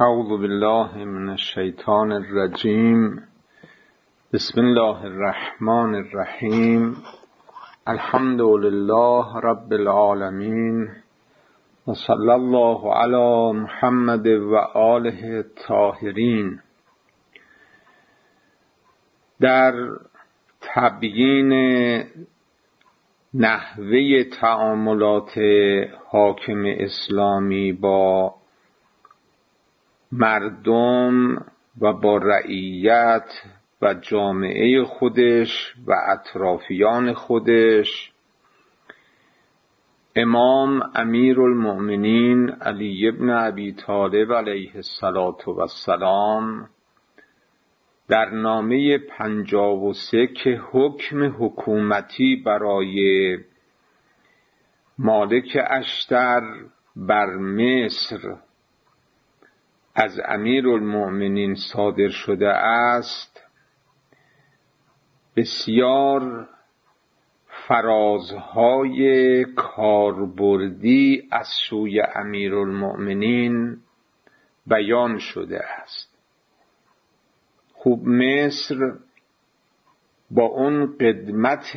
اعوذ بالله من الشیطان الرجیم. بسم الله الرحمن الرحیم. الحمد لله رب العالمین و صلی الله علی محمد و آله الطاهرین. در تبیین نحوه تعاملات حاکم اسلامی با مردم و با رعیت و جامعه خودش و اطرافیان خودش، امام امیرالمؤمنین علی بن ابی طالب علیه السلام در نامه 53 که حکم حکومتی برای مالک اشتر بر مصر از امیرالمؤمنین صادر شده است، بسیار فرازهای کاربردی از سوی امیرالمؤمنین بیان شده است. خوب مصر با اون قدمت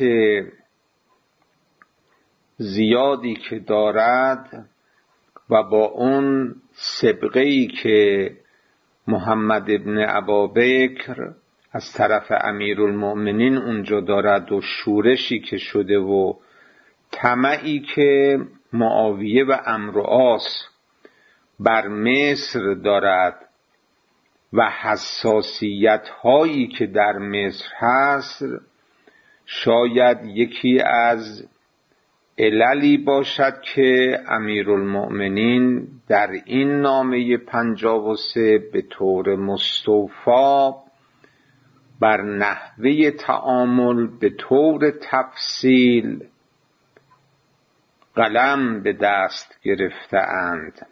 زیادی که دارد و با اون سبقه‌ای که محمد ابن ابابکر از طرف امیرالمؤمنین اونجا دارد و شورشی که شده و طمعی که معاویه و عمرو و عاص بر مصر دارد و حساسیت هایی که در مصر هست، شاید یکی از عللی باشد که امیرالمؤمنین در این نامه 53 به طور مستوفی بر نحوه تعامل به طور تفصیل قلم به دست گرفته‌اند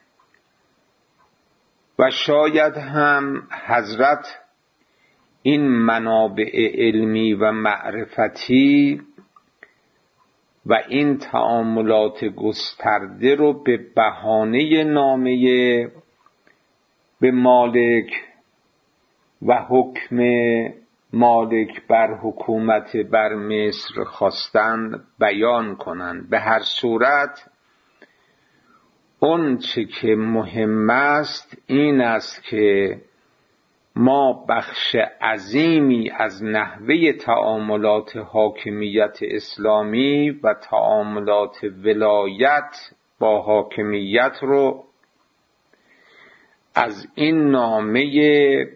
و شاید هم حضرت این منابع علمی و معرفتی و این تعاملات گسترده رو به بهانه نامه به مالک و حکم مالک بر حکومت بر مصر خواستند بیان کنند. به هر صورت اون چه که مهم است این است که ما بخش عظیمی از نحوه تعاملات حاکمیت اسلامی و تعاملات ولایت با حاکمیت رو از این نامه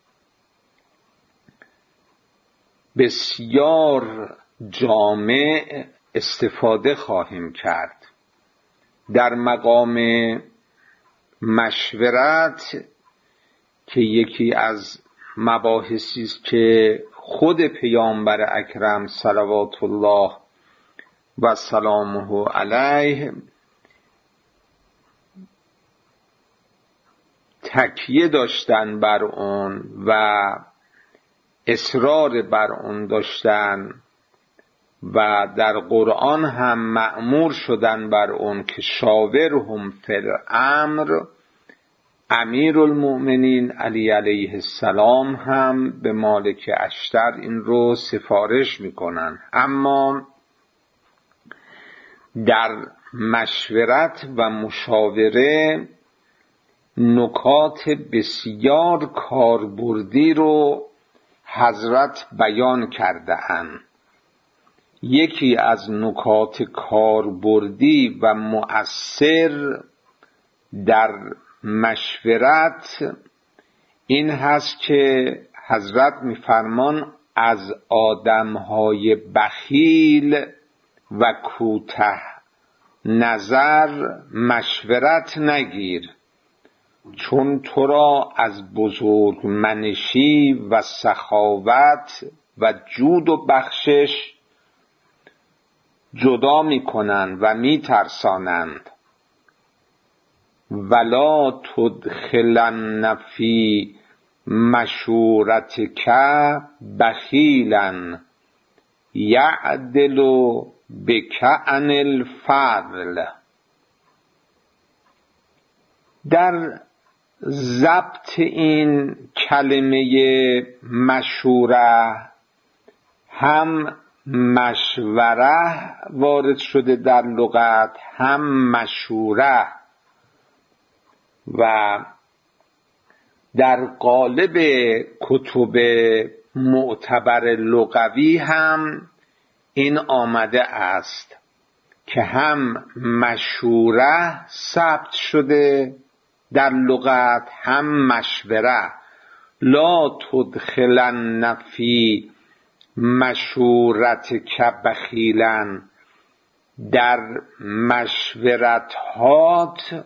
بسیار جامع استفاده خواهیم کرد. در مقام مشورت که یکی از مباحثی است که خود پیامبر اکرم صلوات الله و سلامه علیه تکیه داشتن بر اون و اصرار بر اون داشتن و در قرآن هم مأمور شدن بر اون که شاورهم فی الامر، امیرالمؤمنین علی علیه السلام هم به مالک اشتر این رو سفارش میکنن. اما در مشورت و مشاوره نکات بسیار کاربردی رو حضرت بیان کرده اند. یکی از نکات کاربردی و مؤثر در مشورت این هست که حضرت میفرمان از آدمهای بخیل و کوته نظر مشورت نگیر، چون تو را از بزرگمنشی و سخاوت و جود و بخشش جدا میکنند و میترسانند. ولا تدخلن فی مشورتک بخیلا یعدل بک عن الفضل. در ضبط این کلمه مشوره هم مشوره وارد شده در لغت، هم مشوره، و در قالب کتب معتبر لغوی هم این آمده است که هم مشوره ثبت شده در لغت، هم مشوره. لا تدخلن فی مشورتک بخیلا، در مشورتهات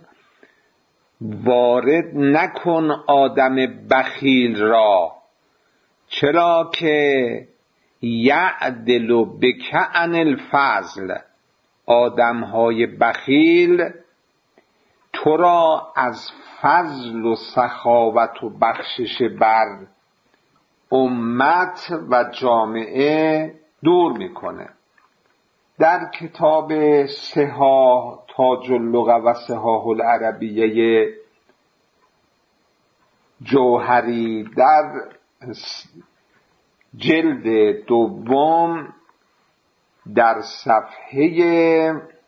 وارد نکن آدم بخیل را. چرا که یعدل بک عن الفضل، آدمهای بخیل تو را از فضل و سخاوت و بخشش بر امت و جامعه دور میکنه. در کتاب صحاح تاج اللغة و صحاح العربیه جوهری در جلد دوم در صفحه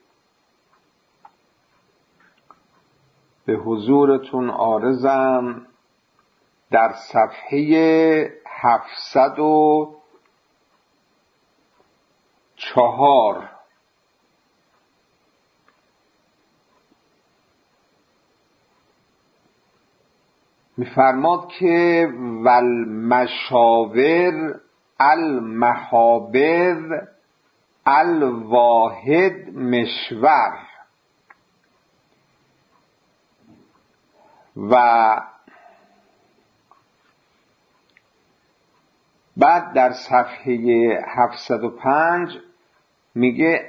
به حضورتون عارضم، در صفحه 704 می‌فرماد که والمشاور المحابر الواحد مشور. و بعد در صفحه 705 میگه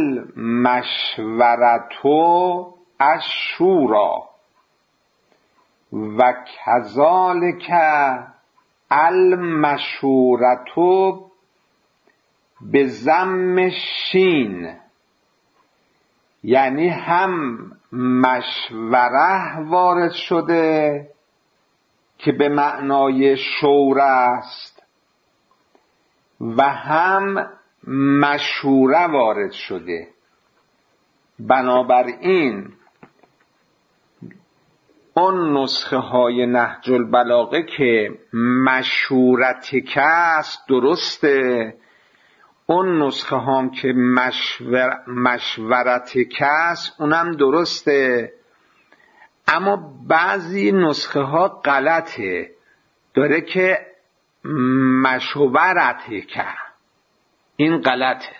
المشورتو الشورا و کذالک المشورتو به ضم شین، یعنی هم مشوره وارد شده که به معنای شور است و هم مشوره وارد شده. بنابراین اون نسخه های نهج البلاغه که مشورتک است درسته، اون نسخه هم که مشورتک است اونم درسته، اما بعضی نسخه ها غلطه، داره که مشورتک، این غلطه.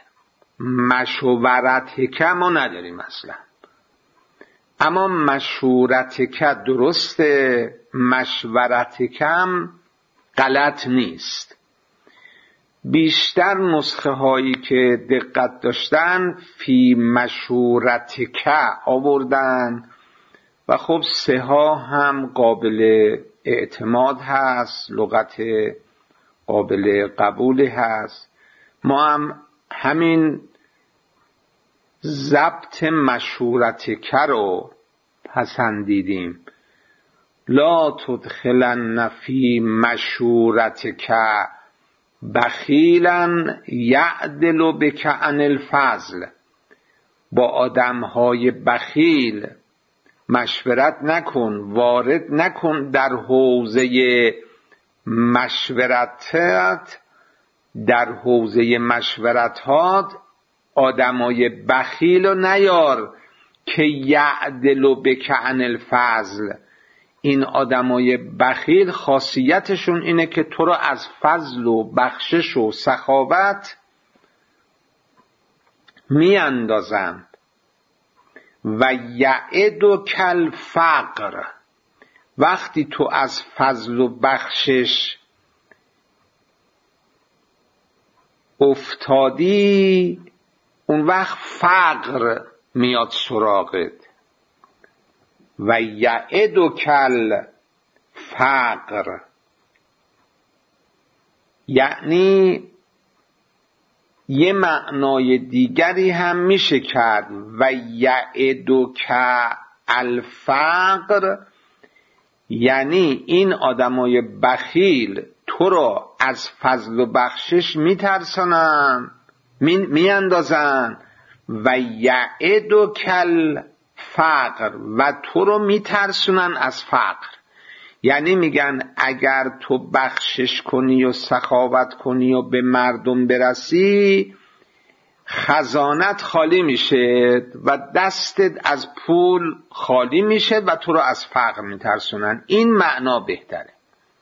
مشورتک ما نداریم اصلا، اما مشورتک درسته، مشورتک هم غلط نیست. بیشتر نسخه هایی که دقت داشتن فی مشورتک آوردن و خب صحاح هم قابل اعتماد هست، لغت قابل قبولی هست. ما هم همین ضبط مشورتک رو پسندیدیم. لا تدخلن فی مشورتک بخیلا یعدل بک عن الفضل، با آدمهای بخیل مشورت نکن، وارد نکن در حوزه مشورتات، در حوزه مشورتات آدمای بخیل رو نیار که یعدل بک عن الفضل. این آدمای بخیل خاصیتشون اینه که تو رو از فضل و بخشش و سخاوت میاندازند. و یعدک الفقر، وقتی تو از فضل و بخشش افتادی اون وقت فقر میاد سراغت. و یعدک الفقر یعنی یه معنای دیگری هم میشه کرد. و یعدک الفقر یعنی این آدمای بخیل تو رو از فضل و بخشش میترسانن، میاندازن و یعدکل فقر، و تو رو میترسونن از فقر. یعنی میگن اگر تو بخشش کنی و سخاوت کنی و به مردم برسی، خزانت خالی میشه و دستت از پول خالی میشه و تو رو از فقر میترسونن. این معنا بهتره.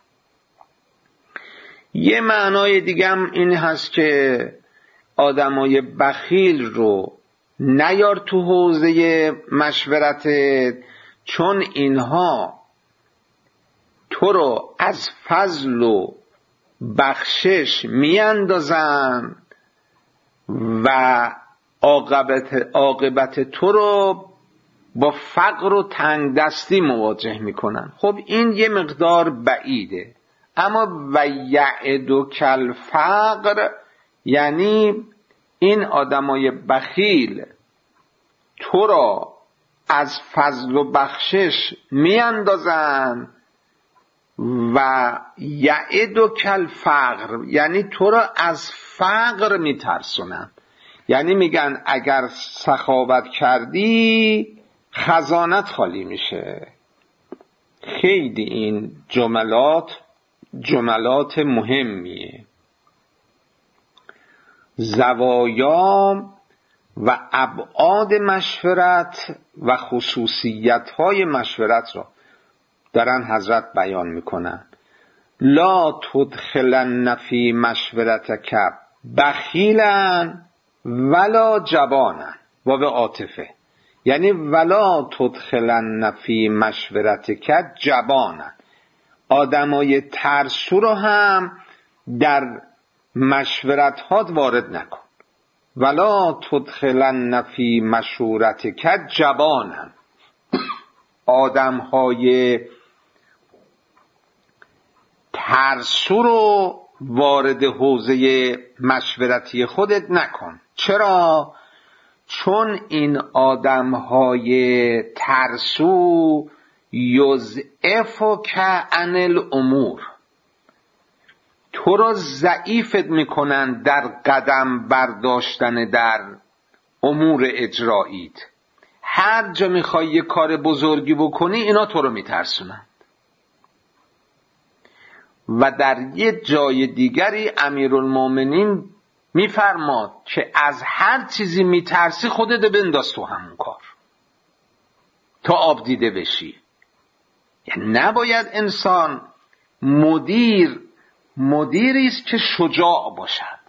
یه معنای دیگه هم این هست که آدمای بخیل رو نیار تو حوزه مشورتت، چون اینها تو رو از فضل و بخشش میاندازن و عاقبت تو رو با فقر و تنگ دستی مواجه میکنن. خب این یه مقدار بعیده. اما و یعدک الفقر یعنی این آدمای بخیل تو را از فضل و بخشش میاندازن و یعدک الفقر یعنی تو را از فقر میترسونن. یعنی میگن اگر سخاوت کردی خزانت خالی میشه. خیلی این جملات مهمیه. زوایا و ابعاد مشورت و خصوصیت‌های مشورت را دارن حضرت بیان میکنن. لا تدخلن فی مشورتک بخیلا ولا جبانا و به عاطفه، یعنی ولا تدخلن فی مشورتک جبانا، آدمای ترسو رو هم در مشورتات وارد نکن. ولا تدخلن فی مشورتک جبانا، آدمهای ترسو رو وارد حوزه مشورتی خودت نکن. چرا؟ چون این آدمهای ترسو یضعفک عن الامور، تو رو ضعیفت میکنن در قدم برداشتن در امور اجراییت. هر جا میخوای یه کار بزرگی بکنی اینا تو رو میترسونن. و در یه جای دیگری امیرالمومنین میفرماد که از هر چیزی میترسی خودت بنداز تو همون کار تا آب دیده بشی. یعنی نباید انسان مدیری است که شجاع باشد،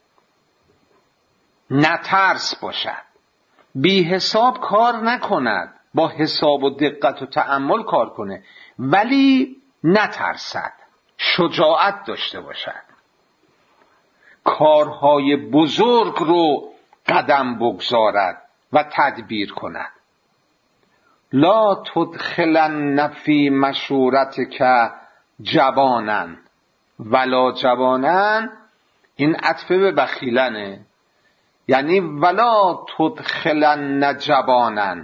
نترس باشد، بی حساب کار نکند، با حساب و دقت و تأمل کار کنه، ولی نترسد، شجاعت داشته باشد، کارهای بزرگ رو قدم بگذارد و تدبیر کند. لا تدخلن فی مشورتک جبانا ولا جبانا، این عطف به بخیلنه، یعنی ولا تدخلن جبانا،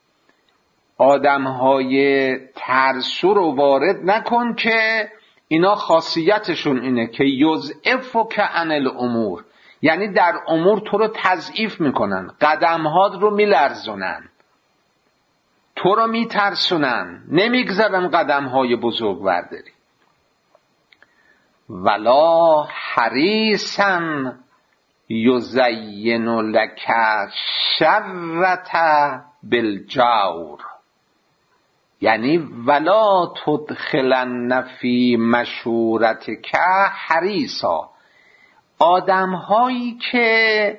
آدمهای ترسو رو وارد نکن که اینا خاصیتشون اینه که یضعفک عن الامور، یعنی در امور تو رو تضعیف میکنن، قدمهات رو میلرزونن، تو رو میترسونن، نمیگذارن قدمهای بزرگ برداری. ولا حریصا یزین لک شرة بالجور، یعنی ولا تدخلن فی مشورتک حریصا، آدم‌هایی که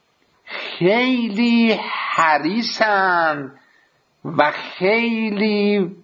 خیلی حریصن و خیلی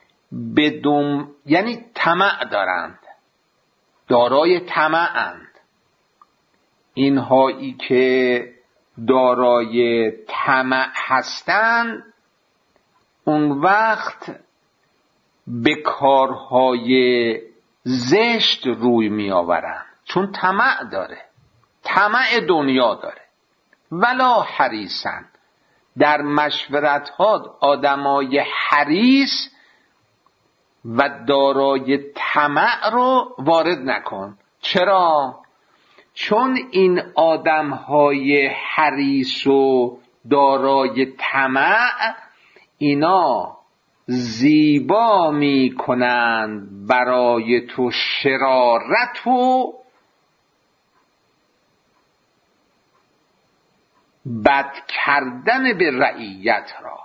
یعنی طمع دارند، دارای طمعند، اینهایی که دارای طمع هستند اون وقت به کارهای زشت روی می آورند، چون طمع داره، طمع دنیا داره. ولا حریصن، در مشورت ها آدمای حریص و دارای طمع رو وارد نکن. چرا؟ چون این آدم‌های حریص و دارای طمع اینا زیبا می‌کنند برای تو شرارت و بد کردن به رعیت را.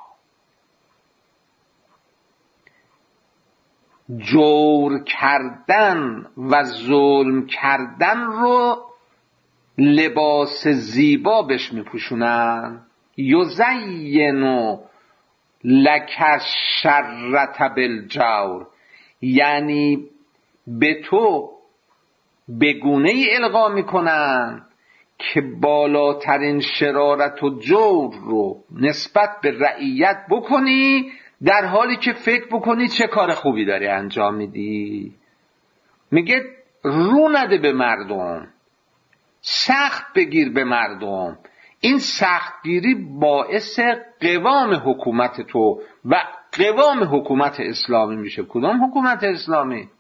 جور کردن و ظلم کردن رو لباس زیبا بهش میپوشونن. یزین لک الشرة بالجور، یعنی به تو به گونه ای القا میکنن که بالاترین شرارت و جور رو نسبت به رعیت بکنی، در حالی که فکر بکنی چه کار خوبی داری انجام میدی. میگه رو نده به مردم، سخت بگیر به مردم. این سختگیری باعث قوام حکومت تو و قوام حکومت اسلامی میشه. کدام حکومت اسلامی؟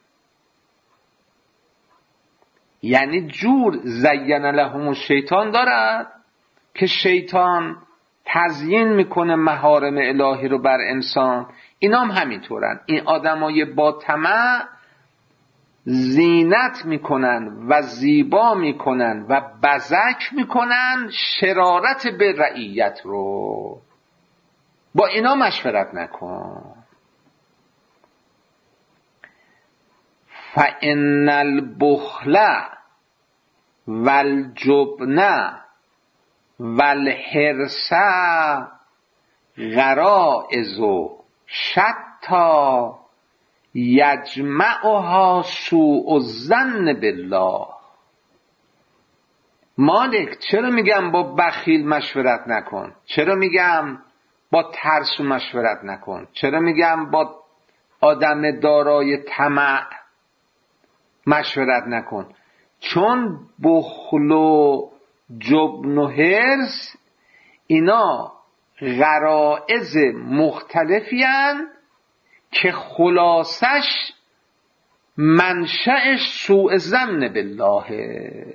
یعنی جور زین لهم الشیطان دارد که شیطان تزیین میکنه محارم الهی رو بر انسان. اینا هم همینطورن. این آدمای با طمع زینت میکنن و زیبا میکنن و بزک میکنن شرارت به رعیت رو. با اینا مشورت نکن. فإن البخل والجبن والحرص غرائز شتی یجمعها سوء الظن بالله. مالک چرا میگم با بخیل مشورت نکن؟ چرا میگم با ترسو مشورت نکن؟ چرا میگم با آدم دارای طمع مشورت نکن؟ چون بخل و جبن و حرص اینا غرائز مختلفی هن که خلاصش منشأش سوء ظن بالله.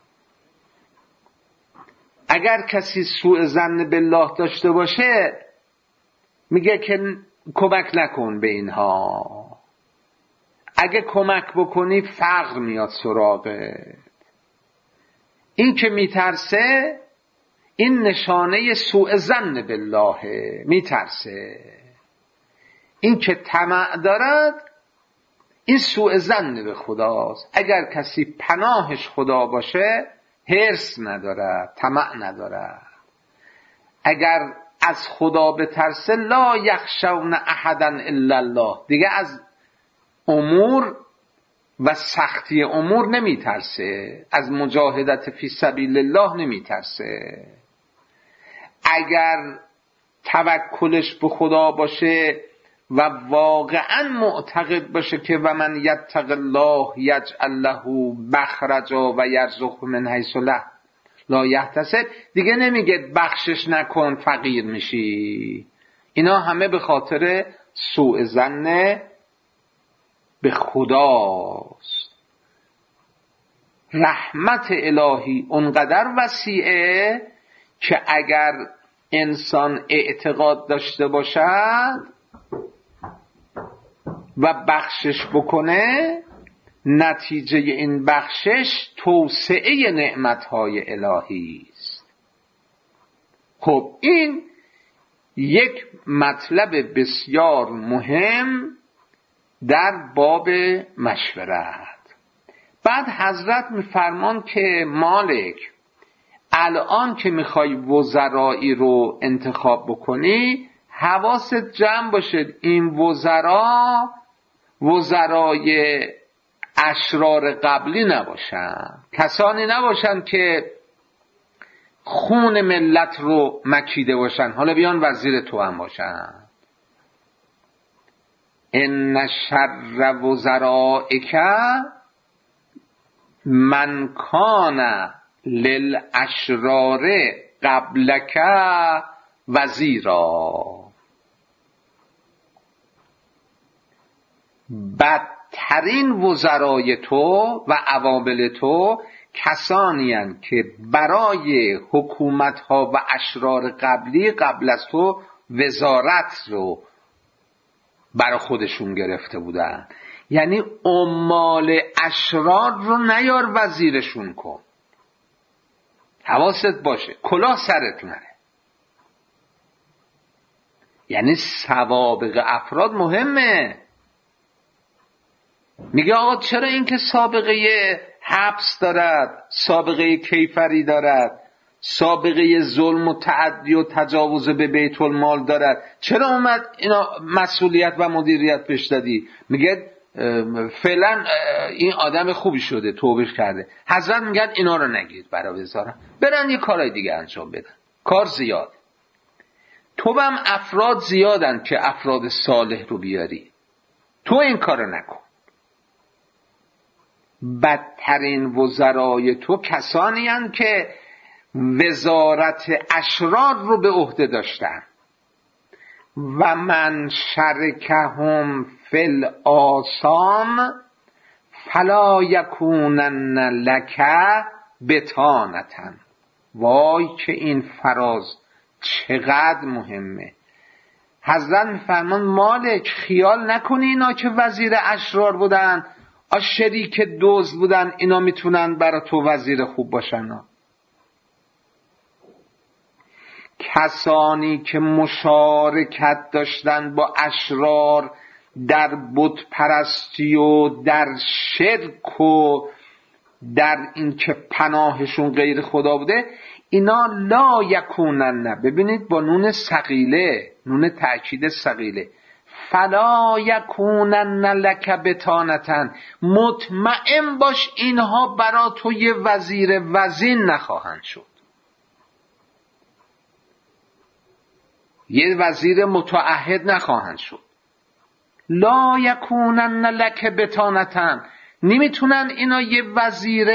اگر کسی سوء ظن بالله داشته باشه میگه که کمک نکن به اینها. اگه کمک بکنی فقر میاد سراغت. این که میترسه این نشانه سوء ظن بالله، میترسه. این که طمع دارد این سوء ظن به خداست. اگر کسی پناهش خدا باشه حرص ندارد، طمع ندارد. اگر از خدا بترسه لا یخشون احدا الا الله، دیگه از امور و سختی امور نمیترسه، از مجاهدت فی سبیل الله نمیترسه. اگر توکلش به خدا باشه و واقعا معتقد باشه که و من یتق الله یجعل له مخرجا و یرزقه من حیث لا یحتسب، دیگه نمیگه بخشش نکن فقیر میشی. اینا همه به خاطر سوء ظن به خداست. رحمت الهی اونقدر وسیعه که اگر انسان اعتقاد داشته باشد و بخشش بکنه، نتیجه این بخشش توسعه نعمتهای الهی است. خب این یک مطلب بسیار مهم در باب مشورت. بعد حضرت میفرمان که مالک الان که میخوای وزرایی رو انتخاب بکنی حواست جمع باشه این وزرای اشرار قبلی نباشن، کسانی نباشن که خون ملت رو مکیده باشن حالا بیان وزیر تو هم باشن. ان شر وزرائک من کان للاشرار قبلک وزیرا. بدترین وزرای تو و عوامل تو کسانی هستند که برای حکومت‌ها و اشرار قبلی قبل از تو وزارت رو برای خودشون گرفته بودن. یعنی عمال اشرار رو نیار وزیرشون کن، حواست باشه کلاه سرت نره. یعنی سوابق افراد مهمه. میگه آقا چرا این که سابقه حبس دارد، سابقه کیفری دارد، سابقه ظلم و تعدی و تجاوز به بیت المال دارد، چرا اومد اینا مسئولیت و مدیریت پیش دادی؟ میگه فعلا این آدم خوبی شده، توبه کرده. حضرت میگن اینا رو نگید برای وزارت، برن یه کارهای دیگه انجام بدن، کار زیاد. تو هم افراد زیادن که افراد صالح رو بیاری، تو این کارو نکن. بدترین وزرای تو کسانی هستند که وزارت اشرار رو به عهده داشتن. و من شرکهم فی الآثام فلا یکونن لک بطانة. وای که این فراز چقدر مهمه. حضرت میفرمان مالک خیال نکنی اینا که وزیر اشرار بودن، شریک دزد بودن، اینا میتونن برای تو وزیر خوب باشن. کسانی که مشارکت داشتن با اشرار در بت پرستی و در شرک و در این که پناهشون غیر خدا بوده، اینا لا یکونن، ببینید با نون ثقیله، نون تأکید ثقیله، فلا یکونن لک بطانة، مطمئن باش اینها برا تو یه وزیر وزین نخواهند شد، یه وزیر متعهد نخواهند شد. لا یکونن لک بطانة، نمیتونن اینا یه وزیر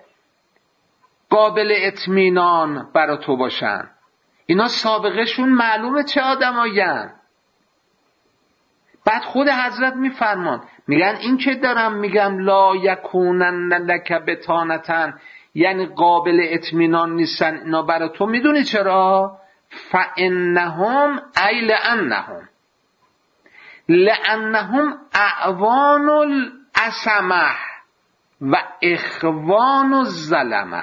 قابل اطمینان برا تو باشن. اینا سابقهشون معلومه چه آدمایین. بعد خود حضرت میفرمان، میگن این که دارم میگم لا یکونن لک بطانة یعنی قابل اطمینان نیستن اینا برا تو. میدونی چرا؟ فانهم ای لانهم اعوان العصمه و اخوان الظلمه،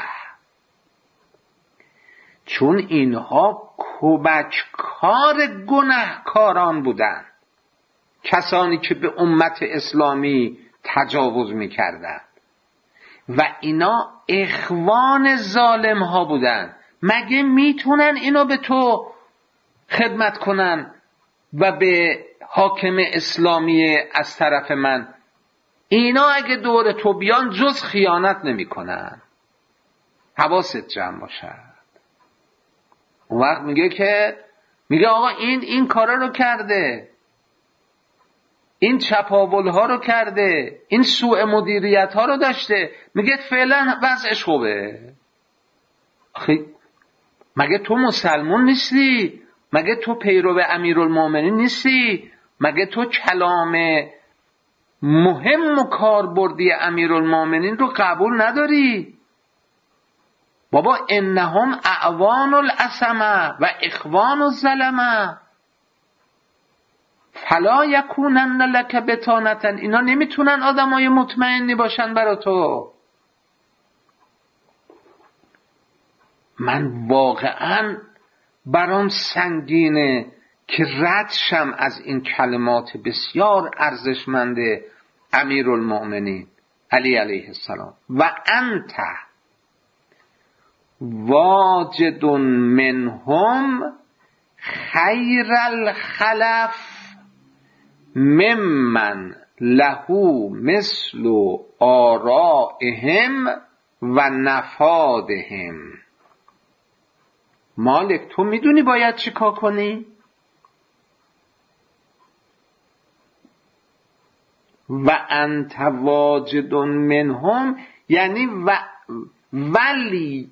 چون اینها کمککار گناهکاران بودند، کسانی که به امت اسلامی تجاوز میکردند، و اینا اخوان ظالم ها بودند. مگه میتونن اینا به تو خدمت کنن و به حاکم اسلامی از طرف من؟ اینا اگه دور تو بیان جز خیانت نمی کنن. حواست جمع باشد. اون وقت میگه آقا این کارا رو کرده، این چپاول ها رو کرده، این سوء مدیریت ها رو داشته، میگه فعلا وضعش خوبه. مگه تو مسلمون نیستی؟ مگه تو پیرو امیرالمومنین نیستی؟ مگه تو کلام مهم و کاربردی امیرالمومنین رو قبول نداری؟ بابا انهم اعوان العصمه و اخوان الظلمه فلا یکونن لک بطانة، اینا نمیتونن آدمای مطمئنی باشن برا تو. من واقعا برام سنگینه که رد شم از این کلمات بسیار ارزشمند امیرالمؤمنین علی علیه السلام. و انت واجد منهم خیر الخلف ممن له مثل آرائهم و نفادهم. مالک تو میدونی باید چی کار کنی؟ و انت واجد منهم یعنی ولی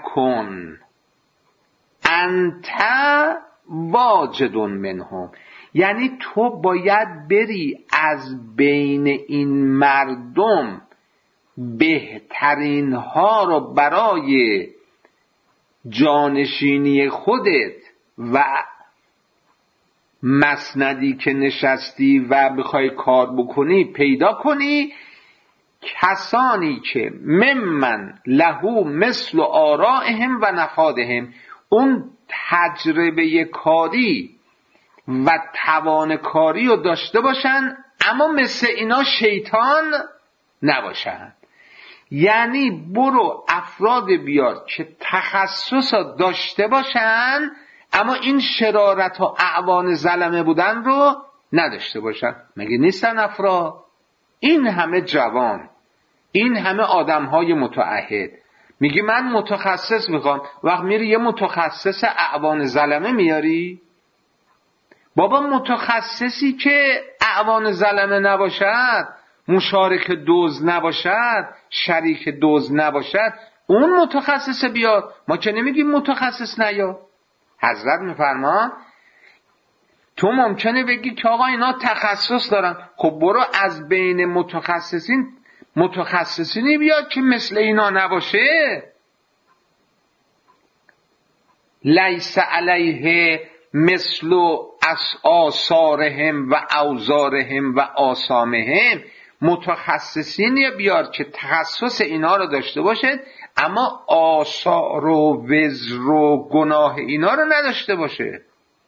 ولتکن انت واجد منهم، یعنی تو باید بری از بین این مردم بهترین ها رو برای جانشینی خودت و مسندی که نشستی و بخوای کار بکنی پیدا کنی، کسانی که ممن لهو مثل آرائهم و نفادهم، اون تجربه کاری و توان کاری رو داشته باشن اما مثل اینا شیطان نباشن. یعنی برو افراد بیار که تخصص داشته باشن اما این شرارت و اعوان ظلمه بودن رو نداشته باشن. مگه نیستن افراد؟ این همه جوان، این همه آدم‌های متعهد، میگی من متخصص میخوام، وقت میری یه متخصص اعوان ظلمه میاری؟ بابا متخصصی که اعوان ظلمه نباشد، مشارک دزد نباشد، شریک دزد نباشد، اون متخصص بیاد. ما که نمیگیم متخصص نیاد. حضرت میفرمان تو ممکنه بگی که آقا اینا تخصص دارن، خب برو از بین متخصصینی بیاد که مثل اینا نباشه. لیس علیه مثل آثارهم و اوزارهم و آثامهم، متخصصینی بیار که تخصص اینا رو داشته باشه اما آثار و وزر و گناه اینا رو نداشته باشه.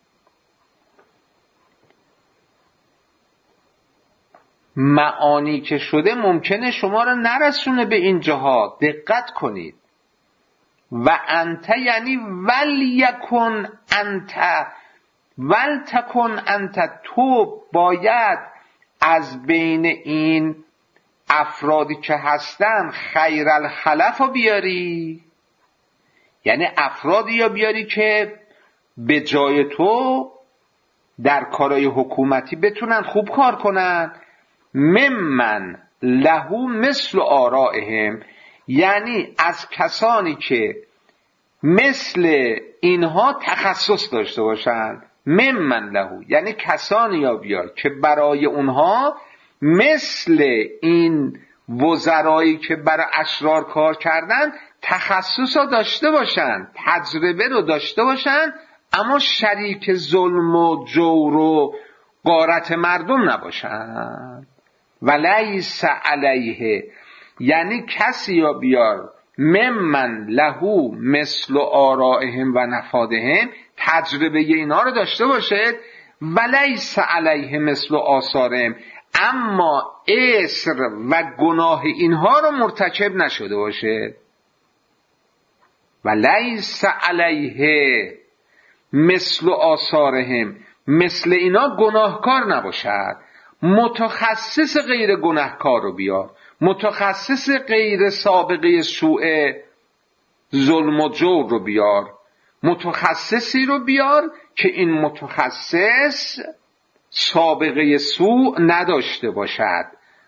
معانی که شده ممکنه شما رو نرسونه به این جهات. دقت کنید. و انت یعنی ولیکن انت ولتکن انت، تو باید از بین این افرادی که هستن خیر الخلف رو بیاری. یعنی افرادی یا بیاری که به جای تو در کارهای حکومتی بتونن خوب کار کنن. ممن لهو مثل آرائهم، یعنی از کسانی که مثل اینها تخصص داشته باشن. ممن لهو یعنی کسانی یا بیار که برای اونها مثل این وزرایی که برای اشرار کار کردن تخصص رو داشته باشن، تجربه رو داشته باشن اما شریک ظلم و جور و غارت مردم نباشن. ولیس علیه یعنی کسی یا بیار ممن لهو مثل آرائهم و نفادهم، تجربه اینا رو داشته باشد. ولیس علیه مثل آثارهم، اما اسر و گناه اینها رو مرتکب نشده باشه. ولیس علیه مثل آثارهم، مثل اینا گناهکار نباشد. متخصص غیر گناهکار رو بیار، متخصص غیر سابقه سوء ظلم و جور رو بیار، متخصصی رو بیار که این متخصص سابقه سوء نداشته باشد.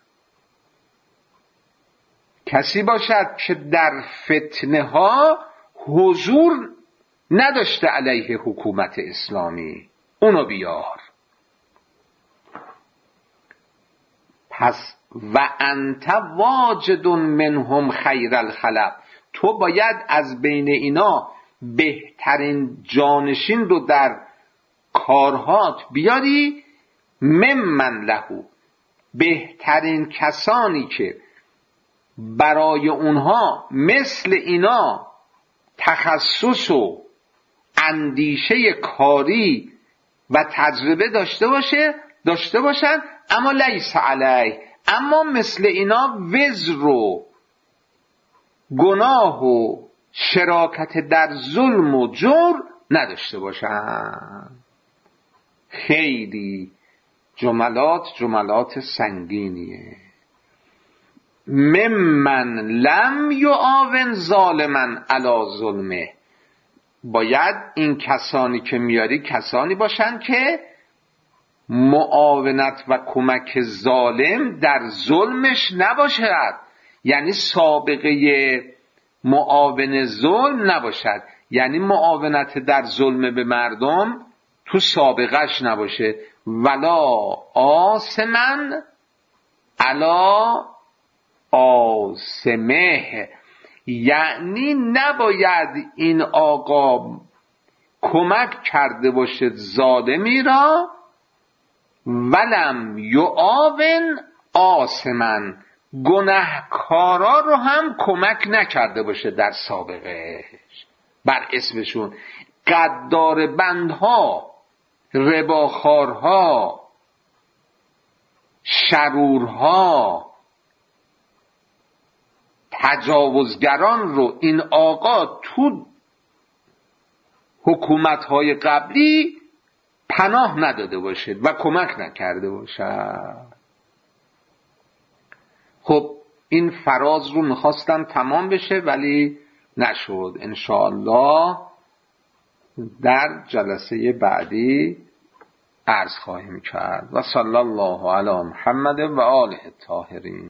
کسی باشد که در فتنه ها حضور نداشته علیه حکومت اسلامی، اونو بیار. پس و انت واجد منهم خیر الخلق، تو باید از بین اینا بهترین جانشین رو در کارهات بیاری. ممن لهو، بهترین کسانی که برای اونها مثل اینا تخصص و اندیشه کاری و تجربه داشته باشن اما لیس علیه، اما مثل اینا وزر و گناه و شراکت در ظلم و جور نداشته باشن. خیلی جملات سنگینیه. ممن لم یعاون ظالما علی ظلمه، باید این کسانی که میاری کسانی باشن که معاونت و کمک ظالم در ظلمش نباشد، یعنی سابقه معاون ظلم نباشد، یعنی معاونت در ظلم به مردم تو سابقش نباشه. ولا آسمن علی آسمه، یعنی نباید این آقا کمک کرده باشد ظالمی را، ولم یعاون آسمن، گناهکارا رو هم کمک نکرده باشه در سابقه بر اسمشون، غدار بندها، رباخارها، شرورها، تجاوزگران رو این آقا تو حکومت‌های قبلی پناه نداده باشد و کمک نکرده باشد. خب این فراز رو میخواستم تمام بشه ولی نشد. انشاءالله در جلسه بعدی عرض خواهیم کرد. و صلی الله علی محمد و آله الطاهرین.